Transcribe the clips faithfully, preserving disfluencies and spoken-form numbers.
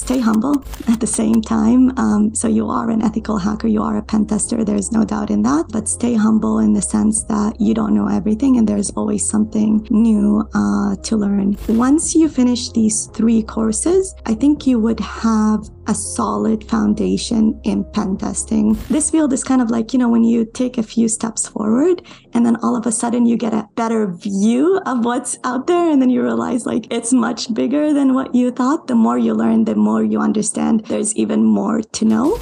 stay humble at the same time. Um, so you are an ethical hacker, you are a pen tester, there's no doubt in that, but stay humble in the sense that you don't know everything and there's always something new uh, to learn. Once you finish these three courses, I think you would have a solid foundation in pen testing. This field is kind of like, you know, when you take a few steps forward and then all of a sudden you get a better view of what's out there and then you realize like it's much bigger than what you thought. The more you learn, the more you understand there's even more to know.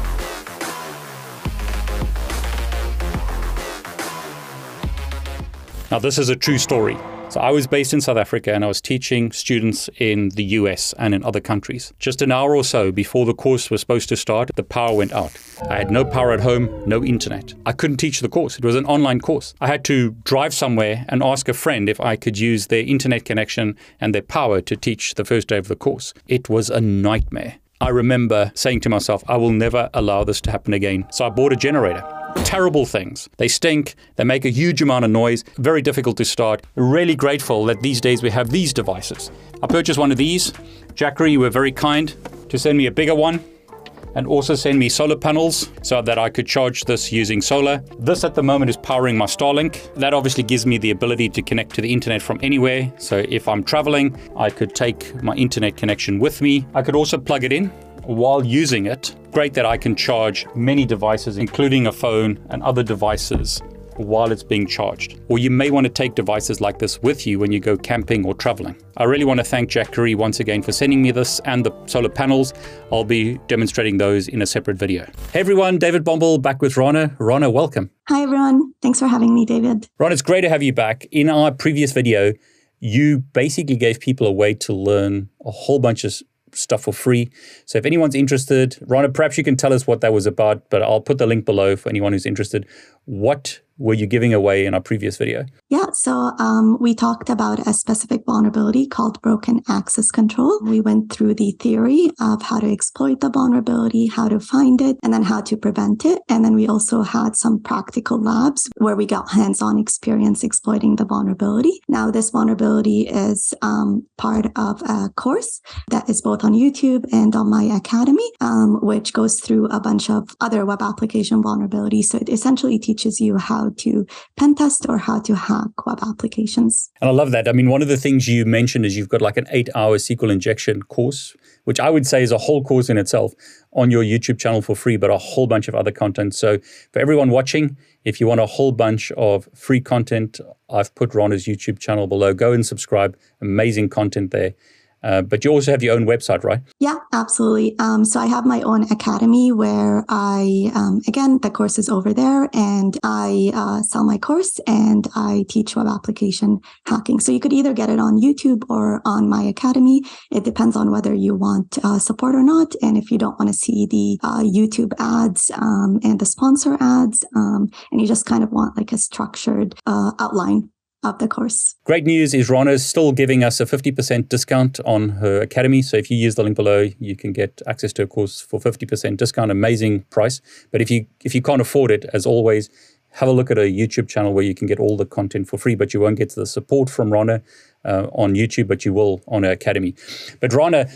Now, this is a true story. So I was based in South Africa and I was teaching students in the U S and in other countries. Just an hour or so before the course was supposed to start, the power went out. I had no power at home, no internet. I couldn't teach the course. It was an online course. I had to drive somewhere and ask a friend if I could use their internet connection and their power to teach the first day of the course. It was a nightmare. I remember saying to myself, I will never allow this to happen again. So I bought a generator. Terrible things. They stink. They make a huge amount of noise. Very difficult to start. Really grateful that these days we have these devices. I purchased one of these. Jackery were very kind to send me a bigger one and also send me solar panels so that I could charge this using solar. This at the moment is powering my Starlink. That obviously gives me the ability to connect to the internet from anywhere. So if I'm traveling, I could take my internet connection with me. I could also plug it in while using it. Great that I can charge many devices, including a phone and other devices while it's being charged. Or you may want to take devices like this with you when you go camping or traveling. I really want to thank Jackery once again for sending me this and the solar panels. I'll be demonstrating those in a separate video. Hey everyone, David Bombal back with Rana. Rana, welcome. Hi everyone. Thanks for having me, David. Rana, it's great to have you back. In our previous video, you basically gave people a way to learn a whole bunch of stuff for free. So if anyone's interested, Rana, perhaps you can tell us what that was about, but I'll put the link below for anyone who's interested. What were you giving away in our previous video? Yeah, so um, we talked about a specific vulnerability called broken access control. We went through the theory of how to exploit the vulnerability, how to find it, and then how to prevent it. And then we also had some practical labs where we got hands-on experience exploiting the vulnerability. Now, this vulnerability is um, part of a course that is both on YouTube and on my academy, um, which goes through a bunch of other web application vulnerabilities. So it essentially teaches you how to pen test or how to hack web applications. And I love that. I mean, one of the things you mentioned is you've got like an eight hour S Q L injection course, which I would say is a whole course in itself on your YouTube channel for free, but a whole bunch of other content. So for everyone watching, if you want a whole bunch of free content, I've put Rana's YouTube channel below. Go and subscribe. Amazing content there. Uh, but you also have your own website, right? Yeah, absolutely. Um, so I have my own academy where I, um, again, the course is over there and I uh, sell my course and I teach web application hacking. So you could either get it on YouTube or on my academy. It depends on whether you want uh, support or not. And if you don't want to see the uh, YouTube ads um, and the sponsor ads, um, and you just kind of want like a structured uh, outline of the course. Great news is Rana is still giving us a fifty percent discount on her academy. So if you use the link below, you can get access to a course for fifty percent discount, amazing price. But if you if you can't afford it, as always, have a look at a YouTube channel where you can get all the content for free, but you won't get the support from Rana uh, on YouTube, but you will on her academy. But Rana,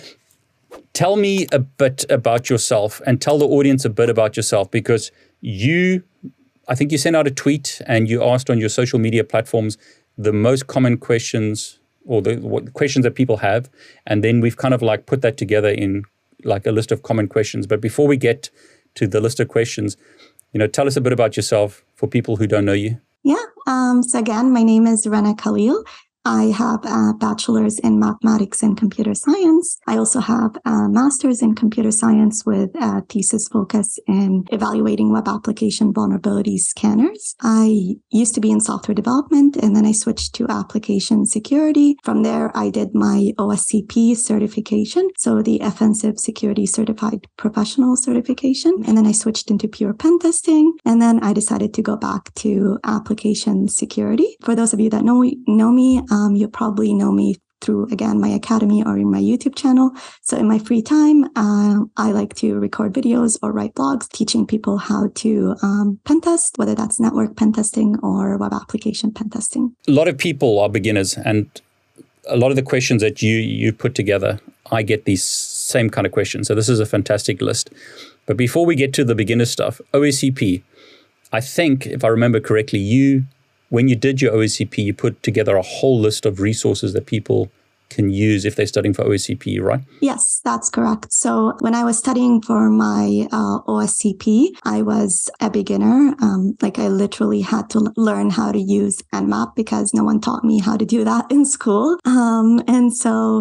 tell me a bit about yourself and tell the audience a bit about yourself, because you, I think you sent out a tweet and you asked on your social media platforms the most common questions or the what, questions that people have. And then we've kind of like put that together in like a list of common questions. But before we get to the list of questions, you know, tell us a bit about yourself for people who don't know you. Yeah. Um, so again, my name is Rana Khalil. I have a bachelor's in mathematics and computer science. I also have a master's in computer science with a thesis focus in evaluating web application vulnerability scanners. I used to be in software development and then I switched to application security. From there, I did my O S C P certification, so the Offensive Security Certified Professional certification. And then I switched into pure pen testing. And then I decided to go back to application security. For those of you that know, know me, Um, you probably know me through, again, my academy or in my YouTube channel. So in my free time, uh, I like to record videos or write blogs teaching people how to um, pen test, whether that's network pen testing or web application pen testing. A lot of people are beginners, and a lot of the questions that you you put together, I get these same kind of question. So this is a fantastic list. But before we get to the beginner stuff, O S C P, I think, if I remember correctly, you, when you did your O S C P, you put together a whole list of resources that people can use if they're studying for O S C P, right? Yes, that's correct. So when I was studying for my uh, O S C P, I was a beginner. Um, like I literally had to l- learn how to use Nmap because no one taught me how to do that in school. Um, and so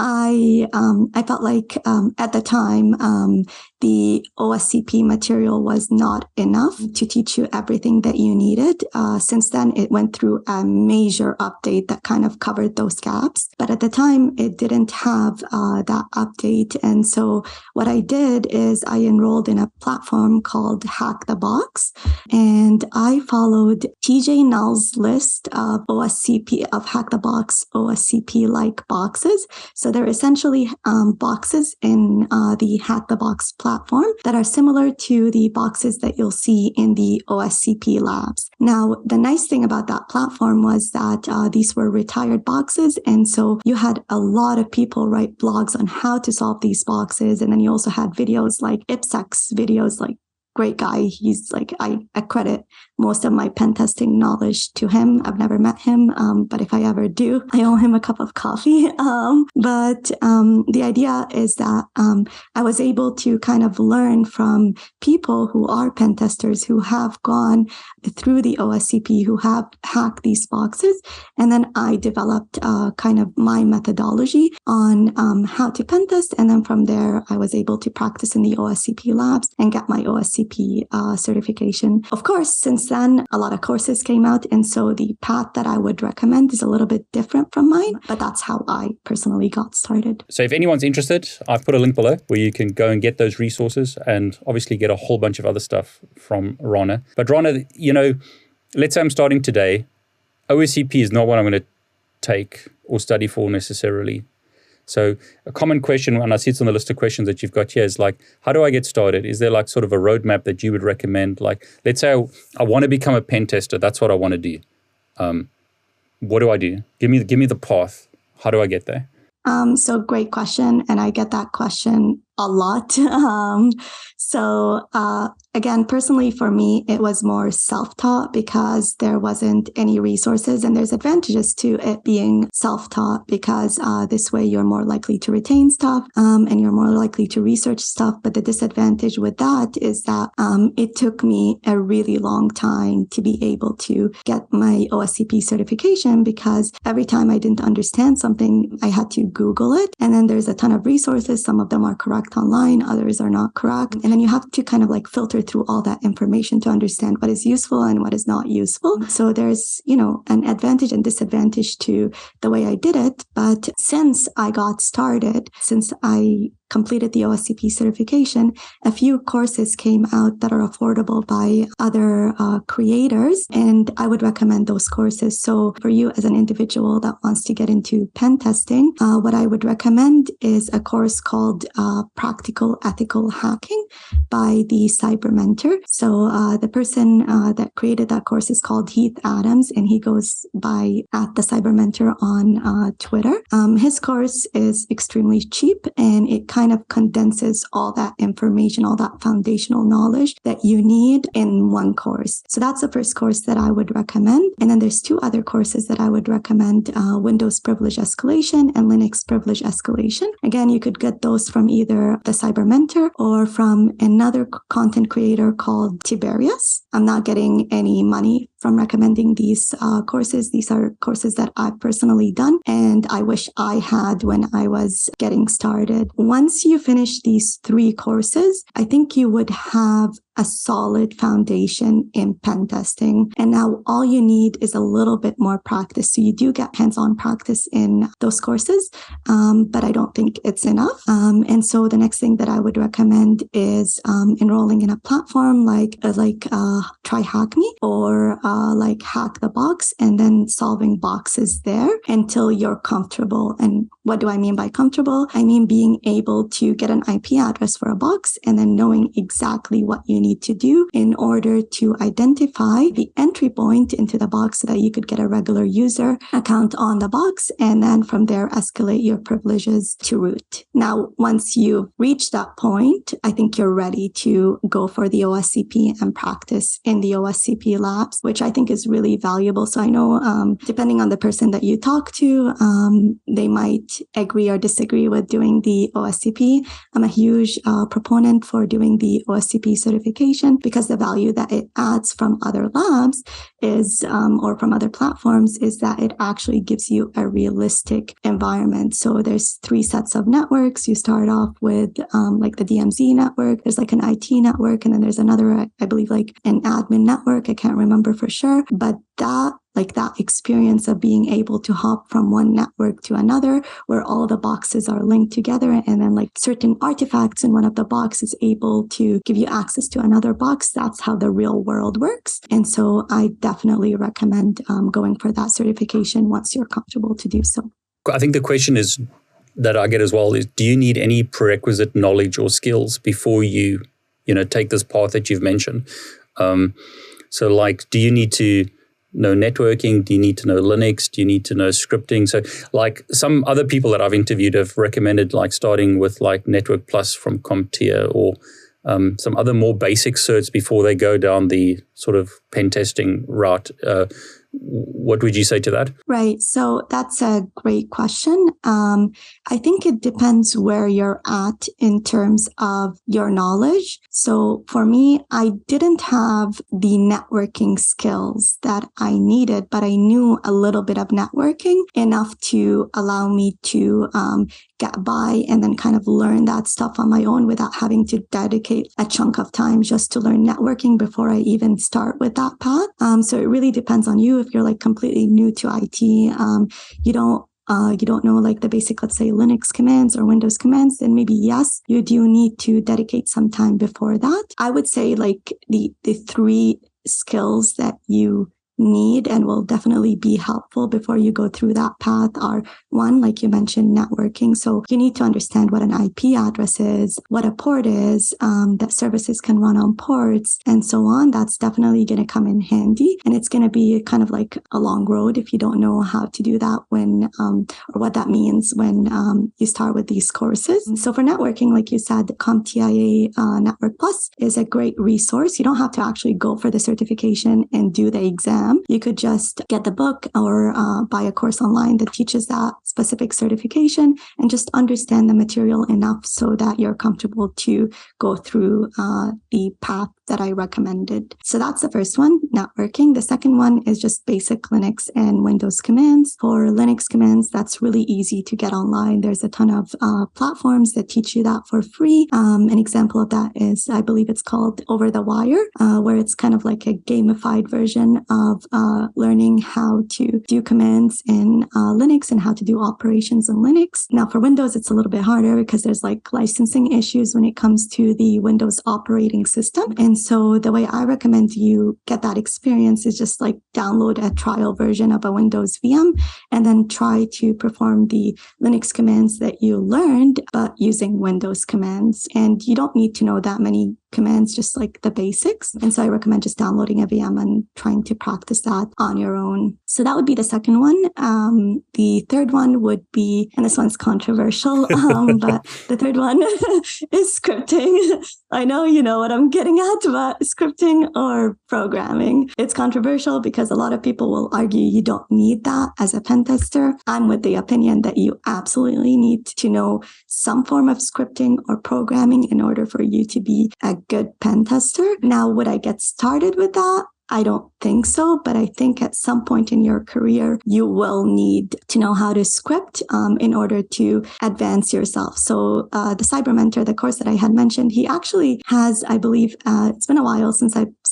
I um, I felt like um, at the time um, the O S C P material was not enough to teach you everything that you needed. Uh, since then, it went through a major update that kind of covered those gaps. But at the time, it didn't have uh, that update. And so what I did is I enrolled in a platform called Hack the Box, and I followed T J Null's list of O S C P of Hack the Box O S C P like boxes. So they're essentially um, boxes in uh, the Hack the Box platform that are similar to the boxes that you'll see in the O S C P labs. Now, the nice thing about that platform was that uh, these were retired boxes. And so you had a lot of people write blogs on how to solve these boxes. And then you also had videos like IPSEC's videos, like great guy. He's like, I accredit most of my pen testing knowledge to him. I've never met him, um, but if I ever do, I owe him a cup of coffee. Um, but um, the idea is that um, I was able to kind of learn from people who are pen testers, who have gone through the O S C P, who have hacked these boxes. And then I developed uh, kind of my methodology on um, how to pen test. And then from there, I was able to practice in the O S C P labs and get my O S C P uh, certification. Of course, since then, a lot of courses came out. And so the path that I would recommend is a little bit different from mine, but that's how I personally got started. So if anyone's interested, I've put a link below where you can go and get those resources and obviously get a whole bunch of other stuff from Rana. But Rana, you know, let's say I'm starting today. O S C P is not what I'm going to take or study for necessarily. So a common question, and I see it's on the list of questions that you've got here, is like, how do I get started? Is there like sort of a roadmap that you would recommend? Like, let's say I, I want to become a pen tester. That's what I want to do. Um, what do I do? Give me, give me the path. How do I get there? Um, so great question. And I get that question a lot. Um, so, uh, again, personally for me, it was more self-taught because there wasn't any resources, and there's advantages to it being self-taught because, uh, this way you're more likely to retain stuff, um, and you're more likely to research stuff. But the disadvantage with that is that, um, it took me a really long time to be able to get my O S C P certification because every time I didn't understand something, I had to Google it. And then there's a ton of resources. Some of them are correct online, others are not correct. And then you have to kind of like filter through all that information to understand what is useful and what is not useful. So there's, you know, an advantage and disadvantage to the way I did it. But since I got started, since I completed the O S C P certification, a few courses came out that are affordable by other uh, creators, and I would recommend those courses. So for you as an individual that wants to get into pen testing, uh, what I would recommend is a course called uh, Practical Ethical Hacking by the Cybermentor. So uh, the person uh, that created that course is called Heath Adams, and he goes by at the Cybermentor on uh, Twitter. Um, his course is extremely cheap, and it kind kind of condenses all that information, all that foundational knowledge that you need in one course. So that's the first course that I would recommend. And then there's two other courses that I would recommend, uh, Windows Privilege Escalation and Linux Privilege Escalation. Again, you could get those from either the Cybermentor or from another content creator called Tiberius. I'm not getting any money from recommending these uh, courses. These are courses that I've personally done, and I wish I had when I was getting started. Once you finish these three courses, I think you would have a solid foundation in pen testing. And now all you need is a little bit more practice. So you do get hands-on practice in those courses, um, but I don't think it's enough. Um, and so the next thing that I would recommend is um, enrolling in a platform like uh, like uh, TryHackMe or uh, like Hack the Box, and then solving boxes there until you're comfortable. And what do I mean by comfortable? I mean being able able to get an I P address for a box and then knowing exactly what you need to do in order to identify the entry point into the box so that you could get a regular user account on the box, and then from there escalate your privileges to root. Now, once you've reached that point, I think you're ready to go for the O S C P and practice in the O S C P labs, which I think is really valuable. So I know um, depending on the person that you talk to, um, they might agree or disagree with doing the O S C P. I'm a huge uh, proponent for doing the O S C P certification because the value that it adds from other labs is, um, or from other platforms, is that it actually gives you a realistic environment. So there's three sets of networks. You start off with um, like the D M Z network. There's like an I T network, and then there's another, I believe, like an admin network. I can't remember for sure, but that like that experience of being able to hop from one network to another where all the boxes are linked together, and then like certain artifacts in one of the boxes able to give you access to another box. That's how the real world works. And so I definitely recommend um, going for that certification once you're comfortable to do so. I think the question is that I get as well is, do you need any prerequisite knowledge or skills before you, you know, take this path that you've mentioned? Um, so like, do you need to know networking? Do you need to know Linux? Do you need to know scripting? So like some other people that I've interviewed have recommended like starting with like Network Plus from CompTIA or um, some other more basic certs before they go down the sort of pen testing route. Uh, what would you say to that? Right. So that's a great question. Um, I think it depends where you're at in terms of your knowledge. So for me, I didn't have the networking skills that I needed, but I knew a little bit of networking enough to allow me to um, get by and then kind of learn that stuff on my own without having to dedicate a chunk of time just to learn networking before I even start with that path. Um, so it really depends on you. If you're like completely new to I T, um, you don't Uh, you don't know like the basic, let's say, Linux commands or Windows commands, then maybe yes, you do need to dedicate some time before that. I would say like the the three skills that you need and will definitely be helpful before you go through that path are, one, like you mentioned, networking. So you need to understand what an I P address is, what a port is, um, that services can run on ports, and so on. That's definitely going to come in handy. And it's going to be kind of like a long road if you don't know how to do that when, um, or what that means when um, you start with these courses. So for networking, like you said, CompTIA uh, Network Plus is a great resource. You don't have to actually go for the certification and do the exam. You could just get the book or uh, buy a course online that teaches that specific certification and just understand the material enough so that you're comfortable to go through uh, the path that I recommended. So that's the first one, networking. The second one is just basic Linux and Windows commands. For Linux commands, that's really easy to get online. There's a ton of uh, platforms that teach you that for free. Um, an example of that is, I believe it's called Over the Wire, uh, where it's kind of like a gamified version of uh, learning how to do commands in uh, Linux and how to do operations in Linux. Now for Windows, it's a little bit harder because there's like licensing issues when it comes to the Windows operating system. And so the way I recommend you get that experience is just like download a trial version of a Windows V M and then try to perform the Linux commands that you learned, but using Windows commands. And you don't need to know that many commands, just like the basics. And so I recommend just downloading a V M and trying to practice that on your own. So that would be the second one. Um, the third one would be, and this one's controversial, um, but the third one is scripting. I know you know what I'm getting at, but scripting or programming. It's controversial because a lot of people will argue you don't need that as a pen tester. I'm with the opinion that you absolutely need to know some form of scripting or programming in order for you to be a good pen tester. Now, would I get started with that? I don't think so, but I think at some point in your career, you will need to know how to script um, in order to advance yourself. So uh, the Cyber Mentor, the course that I had mentioned, he actually has, I believe, uh, it's been a while since I've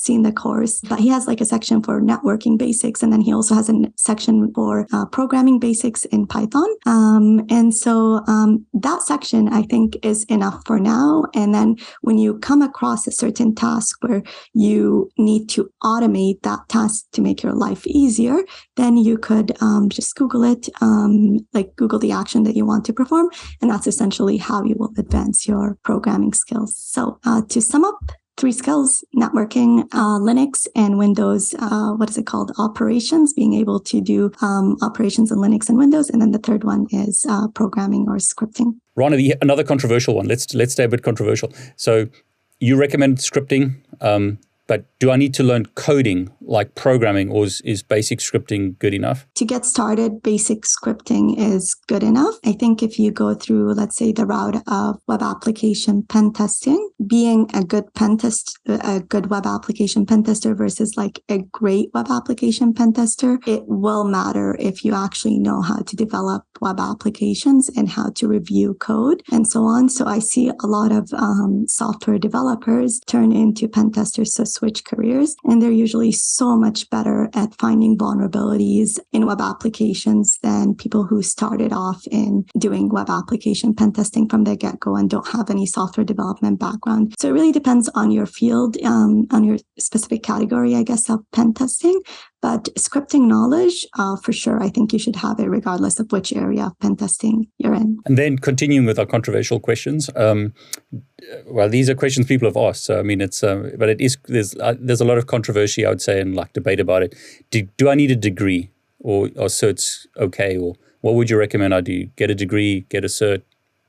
seen the course, but he has like a section for networking basics. And then he also has a section for uh, programming basics in Python. Um, and so um, that section, I think, is enough for now. And then when you come across a certain task where you need to automate that task to make your life easier, then you could um, just Google it, um, like Google the action that you want to perform. And that's essentially how you will advance your programming skills. So uh, to sum up, three skills: networking, uh, Linux, and Windows, uh, what is it called? Operations, being able to do um, operations in Linux and Windows. And then the third one is uh, programming or scripting. Rana, another controversial one. Let's let's stay a bit controversial. So you recommend scripting, um, but do I need to learn coding like programming, or is, is basic scripting good enough? To get started, basic scripting is good enough. I think if you go through, let's say, the route of web application pen testing, being a good pen test, a good web application pen tester versus like a great web application pen tester, it will matter if you actually know how to develop web applications and how to review code and so on. So I see a lot of um, software developers turn into pen testers, so switch careers, and they're usually so much better at finding vulnerabilities in web applications than people who started off in doing web application pen testing from the get-go and don't have any software development background. So it really depends on your field, um, on your specific category, I guess, of pen testing. But scripting knowledge, uh, for sure, I think you should have it regardless of which area of pen testing you're in. And then continuing with our controversial questions. Um, well, these are questions people have asked. So, I mean, it's, uh, but it is, there's, uh, there's a lot of controversy, I would say, and like debate about it. Do, do I need a degree, or are certs okay? Or what would you recommend I do? Get a degree, get a cert,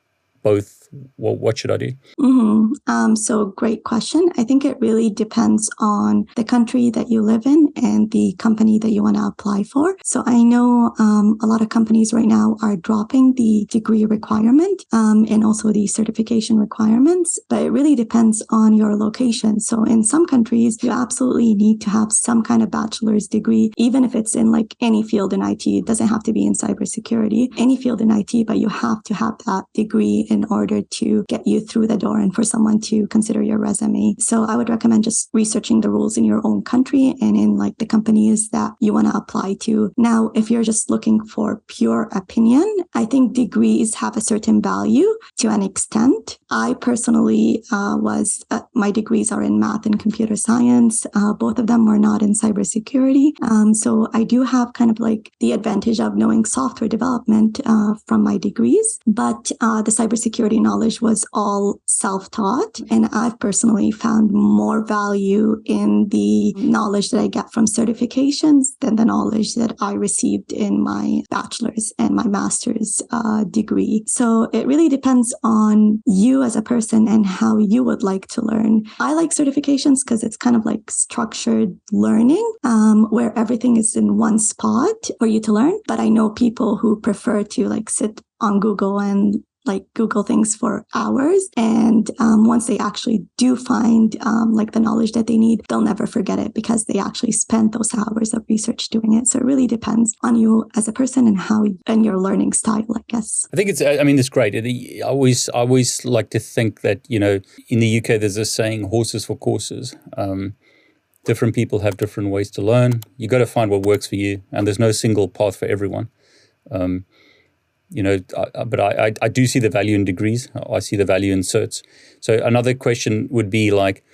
both? Well, what should I do? Mm-hmm. Um, so great question. I think it really depends on the country that you live in and the company that you want to apply for. So I know um, a lot of companies right now are dropping the degree requirement um, and also the certification requirements, but it really depends on your location. So in some countries, you absolutely need to have some kind of bachelor's degree, even if it's in like any field in I T. It doesn't have to be in cybersecurity, any field in I T, but you have to have that degree in order to get you through the door and for someone to consider your resume. So I would recommend just researching the rules in your own country and in like the companies that you want to apply to. Now, if you're just looking for pure opinion, I think degrees have a certain value to an extent. I personally uh, was, uh, my degrees are in math and computer science. Uh, both of them were not in cybersecurity. Um, so I do have kind of like the advantage of knowing software development uh, from my degrees, but uh, the cybersecurity knowledge knowledge was all self-taught. And I've personally found more value in the knowledge that I get from certifications than the knowledge that I received in my bachelor's and my master's uh, degree. So it really depends on you as a person and how you would like to learn. I like certifications because it's kind of like structured learning um, where everything is in one spot for you to learn. But I know people who prefer to like sit on Google and like Google things for hours. And um, once they actually do find um, like the knowledge that they need, they'll never forget it because they actually spent those hours of research doing it. So it really depends on you as a person and how and your learning style, I guess. I think it's, I mean, it's great. I always, I always like to think that, you know, in the U K, there's a saying, horses for courses. Um, different people have different ways to learn. You got to find what works for you. And there's no single path for everyone. Um, You know, I, but I, I, I do see the value in degrees. I see the value in certs. So another question would be like,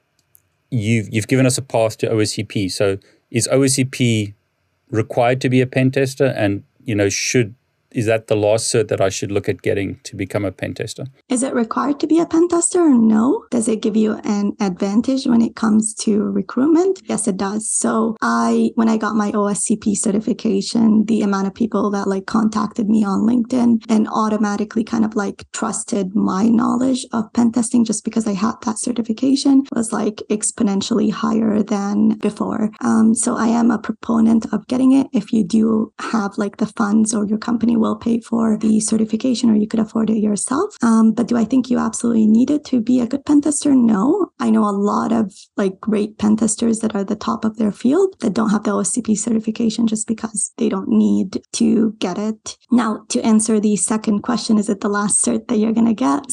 you've you've given us a path to O S C P. So is O S C P required to be a pen tester? And, you know, should is that the last cert that I should look at getting to become a pen tester? Is it required to be a pen tester or no? Does it give you an advantage when it comes to recruitment? Yes, it does. So I, when I got my O S C P certification, the amount of people that like contacted me on LinkedIn and automatically kind of like trusted my knowledge of pen testing just because I had that certification was like exponentially higher than before. Um, so I am a proponent of getting it if you do have like the funds or your company will pay for the certification or you could afford it yourself. Um, but do I think you absolutely need it to be a good pen tester? No. I know a lot of like great pen testers that are the top of their field that don't have the O S C P certification just because they don't need to get it. Now, to answer the second question, is it the last cert that you're going to get? So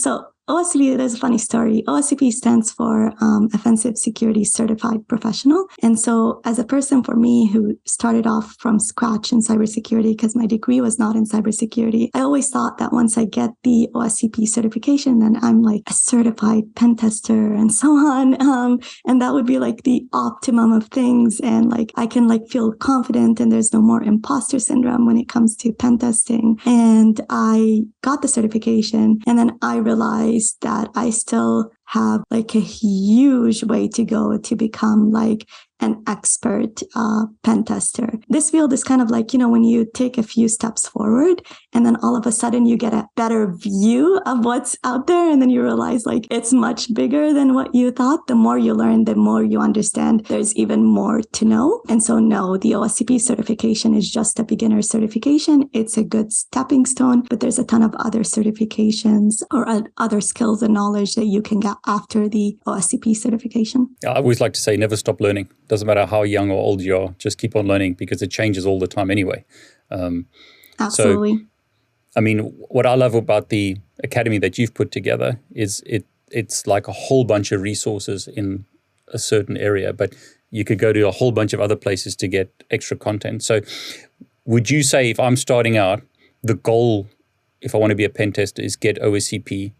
O S C P, there's a funny story. O S C P stands for um, Offensive Security Certified Professional. And so as a person, for me, who started off from scratch in cybersecurity, because my degree was not in cybersecurity, I always thought that once I get the O S C P certification, then I'm like a certified pen tester and so on. Um, and that would be like the optimum of things. And like, I can like feel confident and there's no more imposter syndrome when it comes to pen testing. And I got the certification, and then I realized that I still have like a huge way to go to become like an expert uh, pen tester. This field is kind of like, you know, when you take a few steps forward and then all of a sudden you get a better view of what's out there. And then you realize like it's much bigger than what you thought. The more you learn, the more you understand there's even more to know. And so no, the O S C P certification is just a beginner certification. It's a good stepping stone, but there's a ton of other certifications or uh, other skills and knowledge that you can get after the O S C P certification. I always like to say, never stop learning. Doesn't matter how young or old you are, just keep on learning because it changes all the time anyway. Um, Absolutely. So, I mean, what I love about the academy that you've put together is it it's like a whole bunch of resources in a certain area, but you could go to a whole bunch of other places to get extra content. So would you say if I'm starting out, the goal, if I want to be a pen tester, is get O S C P,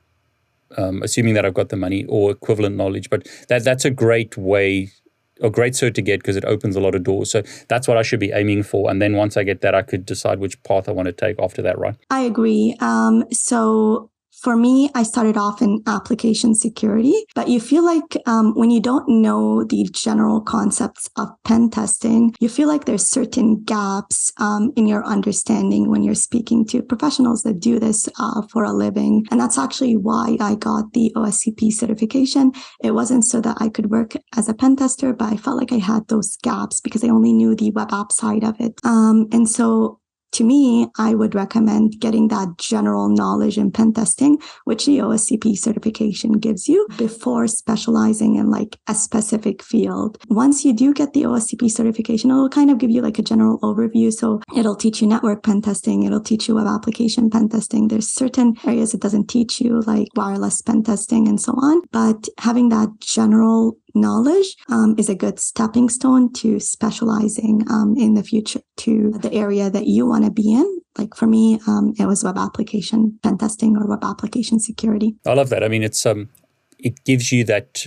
um, assuming that I've got the money or equivalent knowledge, but that that's a great way a great cert to get because it opens a lot of doors. So that's what I should be aiming for. And then once I get that, I could decide which path I want to take after that, right? I agree. Um, so for me, I started off in application security, but you feel like um, when you don't know the general concepts of pen testing, you feel like there's certain gaps um, in your understanding when you're speaking to professionals that do this uh, for a living. And that's actually why I got the O S C P certification. It wasn't so that I could work as a pen tester, but I felt like I had those gaps because I only knew the web app side of it. Um, and so to me, I would recommend getting that general knowledge in pen testing, which the O S C P certification gives you, before specializing in like a specific field. Once you do get the O S C P certification, it'll kind of give you like a general overview. So it'll teach you network pen testing. It'll teach you web application pen testing. There's certain areas it doesn't teach you, like wireless pen testing and so on. But having that general knowledge um, is a good stepping stone to specializing um, in the future to the area that you want to be in. Like for me, um, it was web application pen testing or web application security. I love that. I mean, it's um, it gives you that,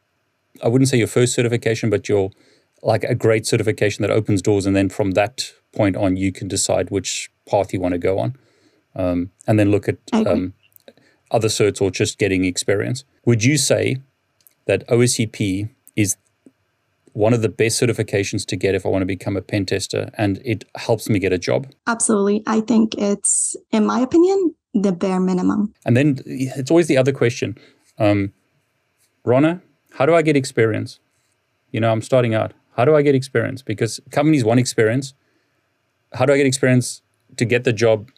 I wouldn't say your first certification, but your like a great certification that opens doors. And then from that point on, you can decide which path you want to go on. Um, and then look at um, other certs or just getting experience. Would you say that O S C P is one of the best certifications to get if I want to become a pen tester, and it helps me get a job? Absolutely. I think it's, in my opinion, the bare minimum. And then it's always the other question. Um, Ronna, how do I get experience? You know, I'm starting out. How do I get experience? Because companies want experience. How do I get experience to get the job?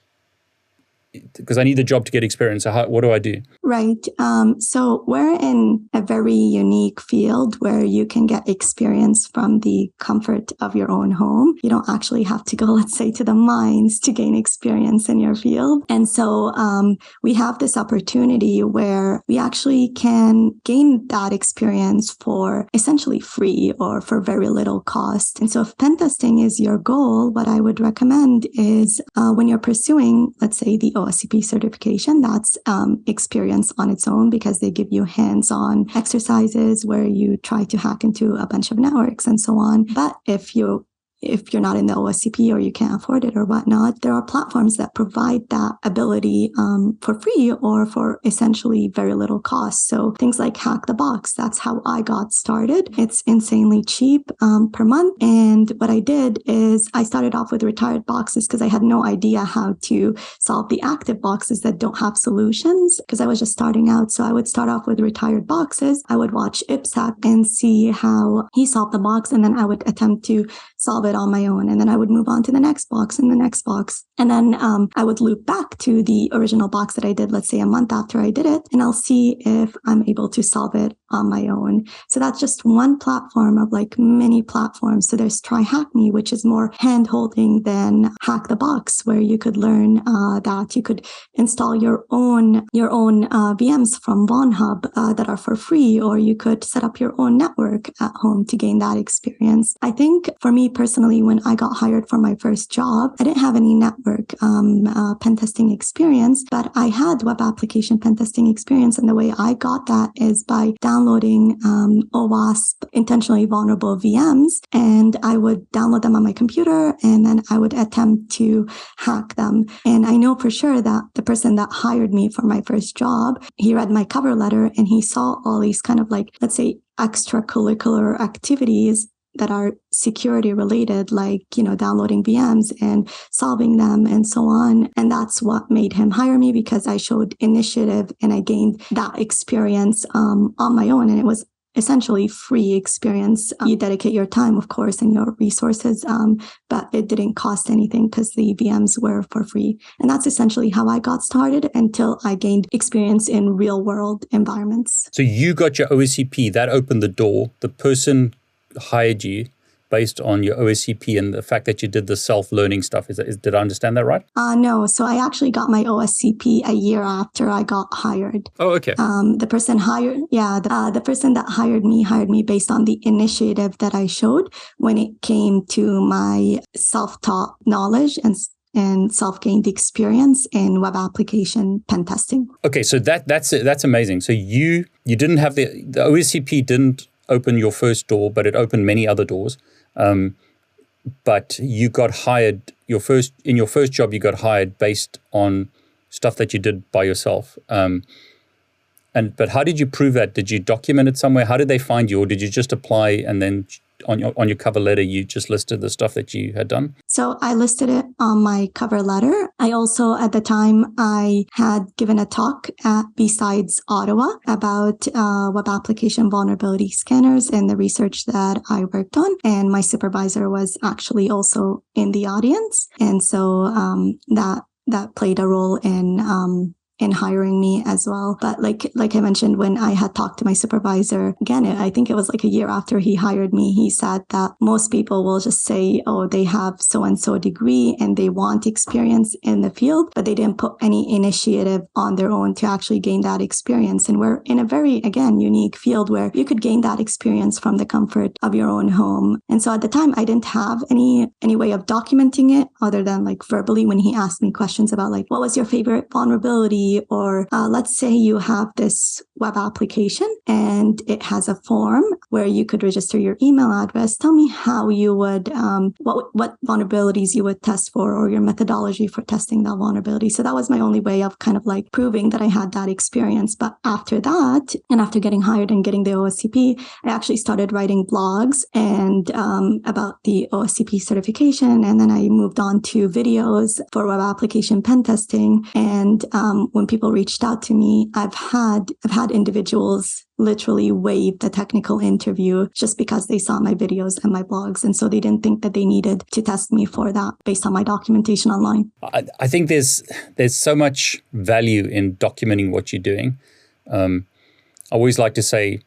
Because I need the job to get experience. So how, what do I do? Right. Um, so we're in a very unique field where you can get experience from the comfort of your own home. You don't actually have to go, let's say, to the mines to gain experience in your field. And so um, we have this opportunity where we actually can gain that experience for essentially free or for very little cost. And so if pen testing is your goal, what I would recommend is uh, when you're pursuing, let's say, the O S C P certification, that's um, experience on its own because they give you hands-on exercises where you try to hack into a bunch of networks and so on. But if you if you're not in the O S C P or you can't afford it or whatnot, there are platforms that provide that ability um, for free or for essentially very little cost. So things like Hack the Box, that's how I got started. It's insanely cheap um, per month. And what I did is I started off with retired boxes because I had no idea how to solve the active boxes that don't have solutions because I was just starting out. So I would start off with retired boxes. I would watch IPSAC and see how he solved the box. And then I would attempt to solve it on my own. And then I would move on to the next box and the next box. And then um, I would loop back to the original box that I did, let's say a month after I did it, and I'll see if I'm able to solve it on my own. So that's just one platform of like many platforms. So there's Try Hack Me, which is more hand-holding than Hack the Box, where you could learn uh, that you could install your own your own uh, V Ms from VonHub uh, that are for free, or you could set up your own network at home to gain that experience. I think for me personally, when I got hired for my first job, I didn't have any network um, uh, pen testing experience, but I had web application pen testing experience. And the way I got that is by downloading um, OWASP intentionally vulnerable V Ms, and I would download them on my computer, and then I would attempt to hack them. And I know for sure that the person that hired me for my first job, he read my cover letter and he saw all these kind of like, let's say, extracurricular activities that are security related, like, you know, downloading V Ms and solving them and so on. And that's what made him hire me, because I showed initiative and I gained that experience um, on my own. And it was essentially free experience. You dedicate your time, of course, and your resources, um, but it didn't cost anything because the V Ms were for free. And that's essentially how I got started until I gained experience in real world environments. So you got your O S C P, that opened the door. The person hired you based on your O S C P and the fact that you did the self-learning stuff. Is, that, is did I understand that right? Uh, no. So I actually got my O S C P a year after I got hired. Oh, okay. Um, the person hired, yeah, the, uh, the person that hired me hired me based on the initiative that I showed when it came to my self-taught knowledge and and self-gained experience in web application pen testing. Okay, so that that's that's amazing. So you you didn't have the the O S C P didn't open your first door, but it opened many other doors. Um, but you got hired your first in your first job. You got hired based on stuff that you did by yourself. Um, and but how did you prove that? Did you document it somewhere? How did they find you, or did you just apply and then on your on your cover letter you just listed the stuff that you had done? So I listed it on my cover letter. I also, at the time, I had given a talk at B-Sides Ottawa about uh, web application vulnerability scanners and the research that I worked on. And my supervisor was actually also in the audience. And so um, that that played a role in um, in hiring me as well. But like like I mentioned, when I had talked to my supervisor, again, I think it was like a year after he hired me, he said that most people will just say, oh, they have so-and-so degree and they want experience in the field, but they didn't put any initiative on their own to actually gain that experience. And we're in a very, again, unique field where you could gain that experience from the comfort of your own home. And so at the time, I didn't have any any way of documenting it other than like verbally when he asked me questions about like, what was your favorite vulnerability? Or uh, let's say you have this web application and it has a form where you could register your email address. Tell me how you would, um, what what vulnerabilities you would test for, or your methodology for testing that vulnerability. So that was my only way of kind of like proving that I had that experience. But after that, and after getting hired and getting the O S C P, I actually started writing blogs and um, about the O S C P certification. And then I moved on to videos for web application pen testing. And um, when people reached out to me, I've had I've had individuals literally waive the technical interview just because they saw my videos and my blogs. And so they didn't think that they needed to test me for that based on my documentation online. I, I think there's there's so much value in documenting what you're doing. Um, I always like to say,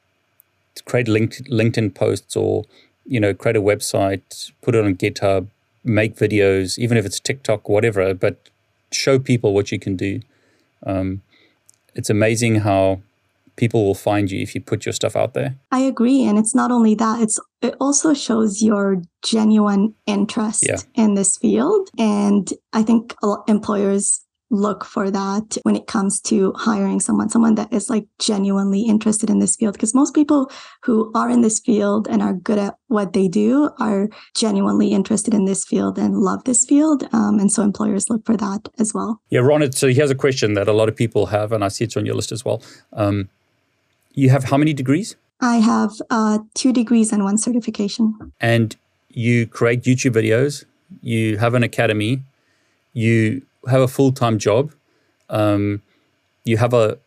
create link, LinkedIn posts, or, you know, create a website, put it on GitHub, make videos, even if it's TikTok, whatever, but show people what you can do. Um, it's amazing how people will find you if you put your stuff out there. I agree. And it's not only that, it's it also shows your genuine interest yeah. in this field. And I think a lot, employers look for that when it comes to hiring someone, someone that is like genuinely interested in this field. Because most people who are in this field and are good at what they do are genuinely interested in this field and love this field. Um, and so employers look for that as well. Yeah, Ron, so here's a question that a lot of people have, and I see it's on your list as well. Um, you have how many degrees? I have uh, two degrees and one certification. And you create YouTube videos, you have an academy, you have a full-time job, um, you have a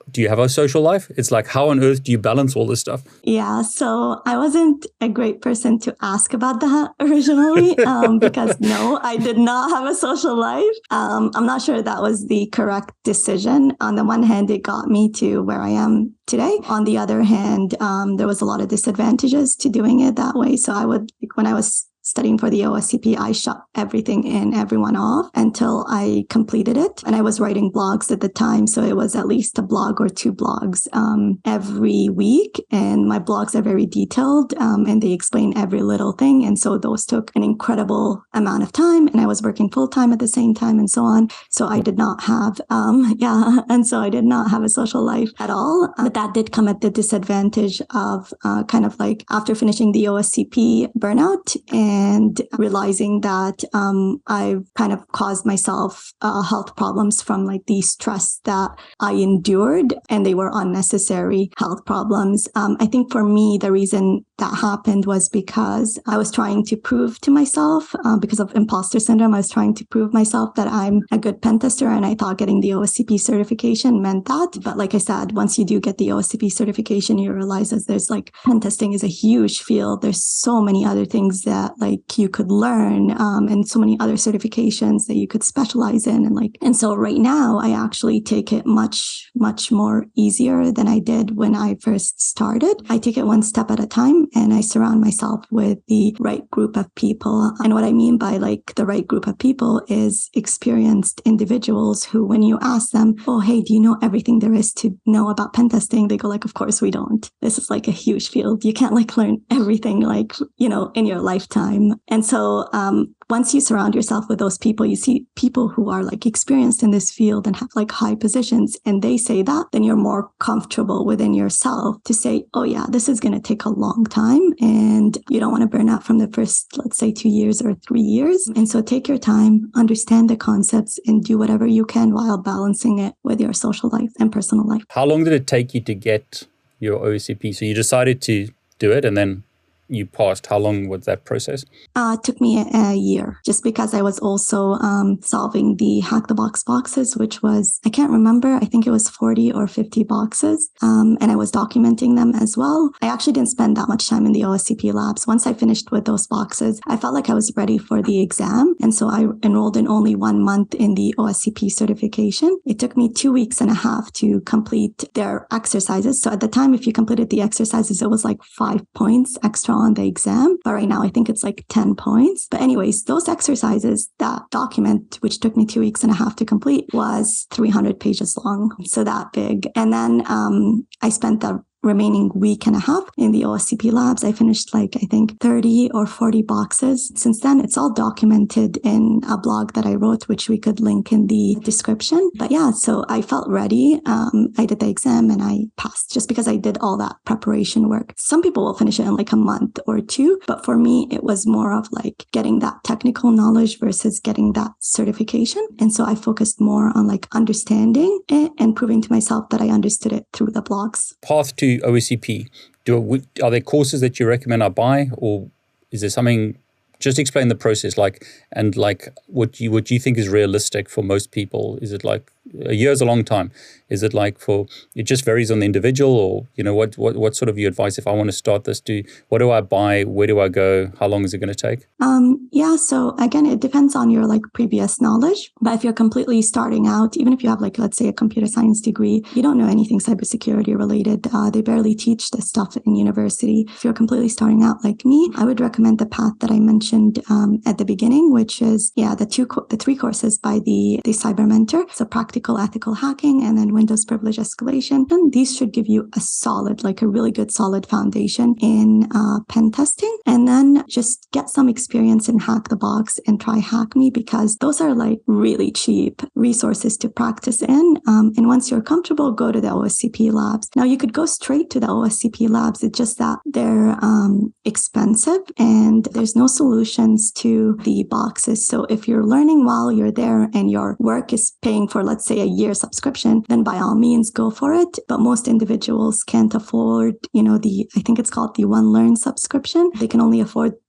do you have a social life? It's like, how on earth do you balance all this stuff? Yeah, so I wasn't a great person to ask about that originally um, because no, I did not have a social life. Um, I'm not sure that was the correct decision. On the one hand, it got me to where I am today. On the other hand, um, there was a lot of disadvantages to doing it that way. So I would, like, when I was studying for the O S C P, I shut everything and everyone off until I completed it. And I was writing blogs at the time, so it was at least a blog or two blogs um, every week. And my blogs are very detailed um, and they explain every little thing. And so those took an incredible amount of time. And I was working full time at the same time and so on. So I did not have, um, yeah, and so I did not have a social life at all. But that did come at the disadvantage of uh, kind of like after finishing the O S C P burnout and And realizing that um, I've kind of caused myself uh, health problems from like the stress that I endured, and they were unnecessary health problems. Um, I think for me, the reason that happened was because I was trying to prove to myself, uh, because of imposter syndrome, I was trying to prove myself that I'm a good pen tester, and I thought getting the O S C P certification meant that. But like I said, once you do get the O S C P certification, you realize that there's like pen testing is a huge field. There's so many other things that like you could learn, um, and so many other certifications that you could specialize in. And like, and so right now I actually take it much, much more easier than I did when I first started. I take it one step at a time and I surround myself with the right group of people. And what I mean by like the right group of people is experienced individuals who, when you ask them, oh, hey, do you know everything there is to know about pen testing? They go like, of course we don't. This is like a huge field. You can't like learn everything like, you know, in your lifetime. And so um, once you surround yourself with those people, you see people who are like experienced in this field and have like high positions, and they say that, then you're more comfortable within yourself to say, oh yeah, this is going to take a long time and you don't want to burn out from the first, let's say two years or three years. And so take your time, understand the concepts, and do whatever you can while balancing it with your social life and personal life. How long did it take you to get your O S C P? So you decided to do it and then you passed. How long was that process? Uh, it took me a, a year, just because I was also um, solving the Hack the Box boxes, which was, I can't remember, I think it was forty or fifty boxes. Um, and I was documenting them as well. I actually didn't spend that much time in the O S C P labs. Once I finished with those boxes, I felt like I was ready for the exam. And so I enrolled in only one month in the O S C P certification. It took me two weeks and a half to complete their exercises. So at the time, if you completed the exercises, it was like five points extra on the exam. But right now, I think it's like ten points. But anyways, those exercises, that document, which took me two weeks and a half to complete, was three hundred pages long. So that big. And then um, I spent the remaining week and a half in the O S C P labs. I finished like, I think thirty or forty boxes. Since then, it's all documented in a blog that I wrote, which we could link in the description. But yeah, so I felt ready. Um, I did the exam and I passed just because I did all that preparation work. Some people will finish it in like a month or two, but for me, it was more of like getting that technical knowledge versus getting that certification. And so I focused more on like understanding it and proving to myself that I understood it through the blogs. Path to O S C P, do are there courses that you recommend I buy, or is there something? Just explain the process, like, and like what you what you think is realistic for most people. Is it like a year is a long time? Is it like for it just varies on the individual, or you know what what what sort of your advice if I want to start this? Do what do I buy? Where do I go? How long is it going to take? Um, yeah, so again, it depends on your like previous knowledge. But if you're completely starting out, even if you have like let's say a computer science degree, you don't know anything cybersecurity related. Uh, they barely teach this stuff in university. If you're completely starting out like me, I would recommend the path that I mentioned um, at the beginning, which is yeah the two co- the three courses by the the Cyber Mentor. So practical ethical hacking and then Windows privilege escalation. And these should give you a solid, like a really good solid foundation in uh, pen testing. And then just get some experience in Hack the Box and try Hack Me, because those are like really cheap resources to practice in. Um, and once you're comfortable, go to the O S C P labs. Now you could go straight to the O S C P labs. It's just that they're um, expensive and there's no solutions to the boxes. So if you're learning while you're there and your work is paying for, let's say, a year subscription, then by all means go for it. But most individuals can't afford, you know, the, I think it's called the One Learn subscription. They can only afford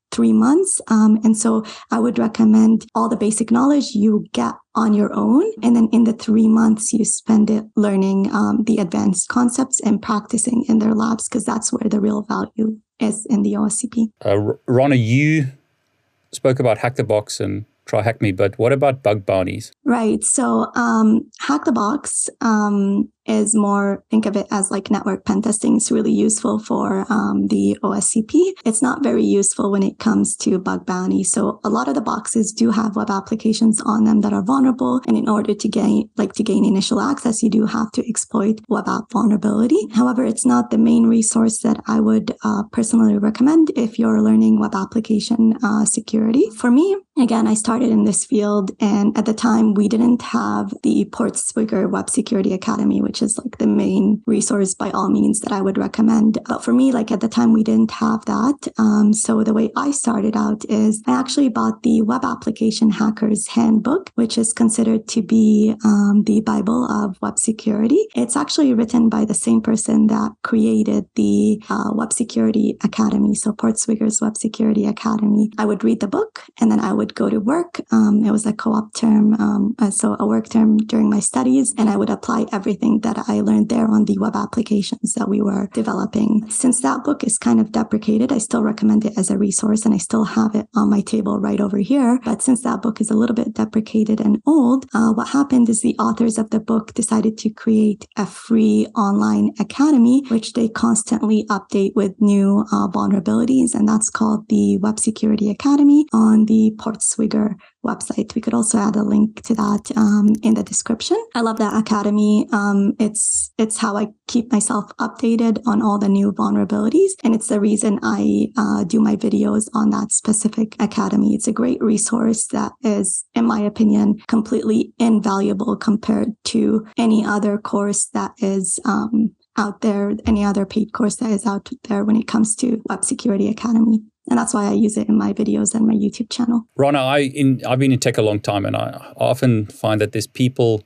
three months. Um, and so I would recommend all the basic knowledge you get on your own. And then in the three months, you spend it learning um, the advanced concepts and practicing in their labs, because that's where the real value is in the O S C P. Uh, Rana, you spoke about Hack the Box and Try Hack Me, but what about bug bounties? Right. So um, Hack the Box um, is more, think of it as like network pen testing. It's really useful for um, the O S C P. It's not very useful when it comes to bug bounty. So a lot of the boxes do have web applications on them that are vulnerable. And in order to gain, like to gain initial access, you do have to exploit web app vulnerability. However, it's not the main resource that I would uh, personally recommend if you're learning web application uh, security. For me, again, I started in this field, and at the time we didn't have the Portswigger Web Security Academy, which is like the main resource by all means that I would recommend. But for me, like at the time we didn't have that. Um, so the way I started out is I actually bought the Web Application Hackers Handbook, which is considered to be um, the Bible of web security. It's actually written by the same person that created the uh, Web Security Academy. So Portswigger's Web Security Academy. I would read the book and then I would go to work. Um, it was a co-op term, um, so a work term during my studies, and I would apply everything that I learned there on the web applications that we were developing. Since that book is kind of deprecated, I still recommend it as a resource, and I still have it on my table right over here. But since that book is a little bit deprecated and old, uh, what happened is the authors of the book decided to create a free online academy, which they constantly update with new uh, vulnerabilities, and that's called the Web Security Academy on the Portswigger website. We could also add a link to that um, in the description. I love that academy. Um, it's it's how I keep myself updated on all the new vulnerabilities, and it's the reason I uh, do my videos on that specific academy. It's a great resource that is, in my opinion, completely invaluable compared to any other course that is um, out there, any other paid course that is out there when it comes to Web Security Academy. And that's why I use it in my videos and my YouTube channel. Rana, I in, I've been in tech a long time, and I often find that there's people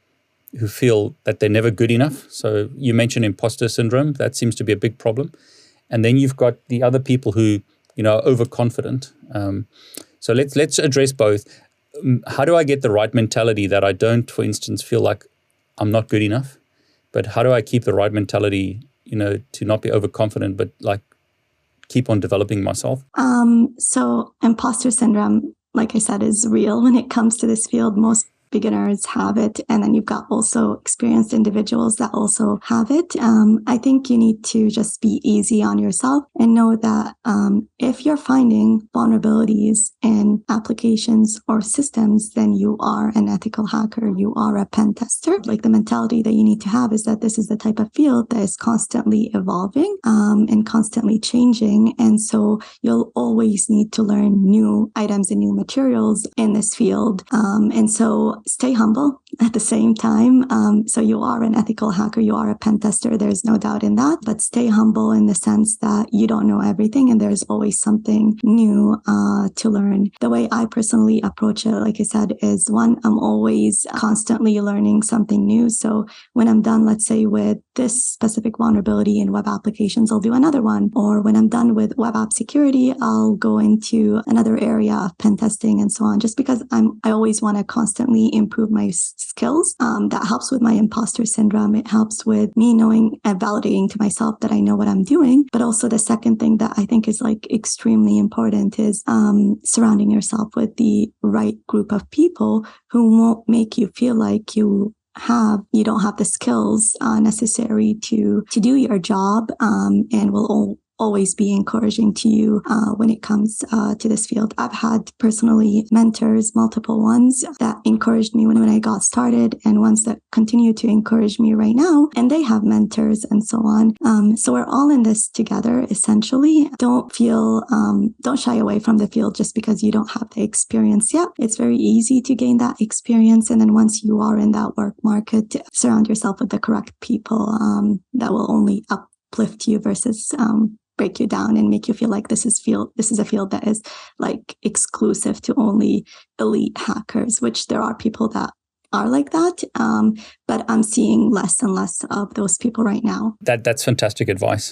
who feel that they're never good enough. So you mentioned imposter syndrome. That seems to be a big problem. And then you've got the other people who, you know, are overconfident. Um, so let's let's address both. How do I get the right mentality that I don't, for instance, feel like I'm not good enough? But how do I keep the right mentality, you know, to not be overconfident, but like keep on developing myself? Um, so imposter syndrome, like I said, is real when it comes to this field. Most beginners have it. And then you've got also experienced individuals that also have it. Um, I think you need to just be easy on yourself and know that um, if you're finding vulnerabilities in applications or systems, then you are an ethical hacker. You are a pen tester. Like the mentality that you need to have is that this is the type of field that is constantly evolving um, and constantly changing. And so you'll always need to learn new items and new materials in this field. Um, and so stay humble at the same time. Um, so you are an ethical hacker, you are a pen tester, there's no doubt in that, but stay humble in the sense that you don't know everything and there's always something new uh, to learn. The way I personally approach it, like I said, is one, I'm always constantly learning something new. So when I'm done, let's say with this specific vulnerability in web applications, I'll do another one. Or when I'm done with web app security, I'll go into another area of pen testing and so on, just because I'm, I always want to constantly improve my skills. Um, that helps with my imposter syndrome. It helps with me knowing and validating to myself that I know what I'm doing. But also the second thing that I think is like extremely important is um, surrounding yourself with the right group of people who won't make you feel like you have you don't have the skills uh, necessary to to do your job um, and will all always be encouraging to you uh, when it comes uh, to this field. I've had personally mentors, multiple ones that encouraged me when, when I got started and ones that continue to encourage me right now. And they have mentors and so on. Um, so we're all in this together, essentially. Don't feel, um, don't shy away from the field just because you don't have the experience yet. It's very easy to gain that experience. And then once you are in that work market, surround yourself with the correct people um, that will only uplift you versus um, break you down and make you feel like this is field this is a field that is like exclusive to only elite hackers, which there are people that are like that, um, but I'm seeing less and less of those people right now. That that's fantastic advice.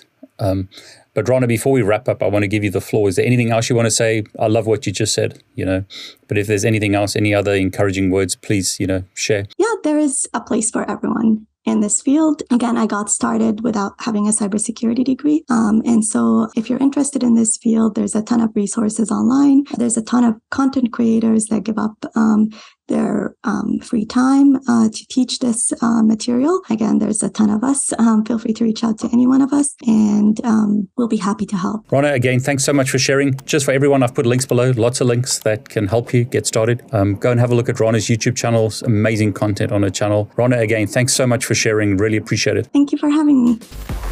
Um, but Rana, before we wrap up, I want to give you the floor. Is there anything else you want to say? I love what you just said, you know, but if there's anything else, any other encouraging words, please, you know, share. Yeah, there is a place for everyone in this field. Again, I got started without having a cybersecurity degree. Um, and so if you're interested in this field, there's a ton of resources online. There's a ton of content creators that give up um, their um, free time uh, to teach this uh, material. Again, there's a ton of us. Um, feel free to reach out to any one of us, and um, we'll be happy to help. Rana, again, thanks so much for sharing. Just for everyone, I've put links below, lots of links that can help you get started. Um, go and have a look at Rana's YouTube channels, amazing content on her channel. Rana, again, thanks so much for sharing. Really appreciate it. Thank you for having me.